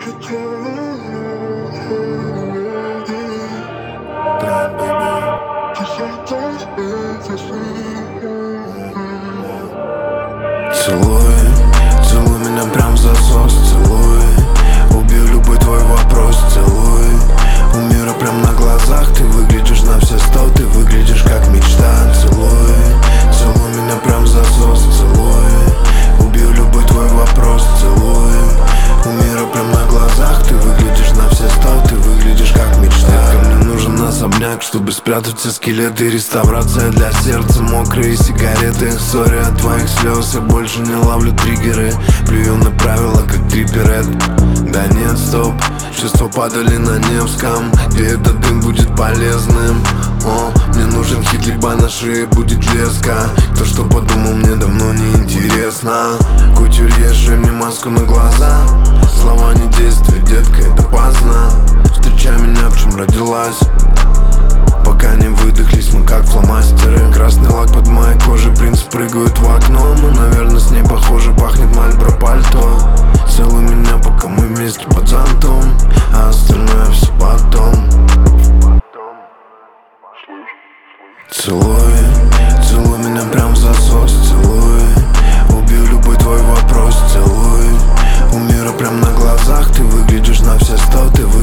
Целуй, целуй меня прям в засос, целуй. Убью любой твой вопрос, целуй. У мира прям на глазах, ты выглядишь на все 100, ты выглядишь как мечта. Целуй, целуй меня прям в засос, целуй. Убью любой твой вопрос, целуй. У мира прям на глазах, ты выглядишь на все 100, ты выглядишь как мечта. Ко мне нужен особняк, чтобы спрятать все скелеты. Реставрация для сердца, мокрые сигареты. Сори от твоих слез, я больше не ловлю триггеры. Плюю на правила, как трипперет. Да нет, стоп, чувства падали на Невском, где этот дым будет полезным. Мне нужен хит, либо на шее будет леска. То, что подумал, мне давно не интересно. Кутюрье, шей мне маску на глаза. Слова не действия, детка, это поздно. Встречай меня, в чем родилась. Пока не выдохлись, мы как фломастеры. Красный лак под моей кожей, принц прыгают в окно. Мы, наверное, с ней похожи, пахнет Мальборо пальто. Целуй меня, пока мы вместе под зонтом, а остальное все потом. Целуй, целуй меня прям в засос, целуй. Убью любой твой вопрос, целуй. У мира прям на глазах, ты выглядишь на все 100, ты выглядишь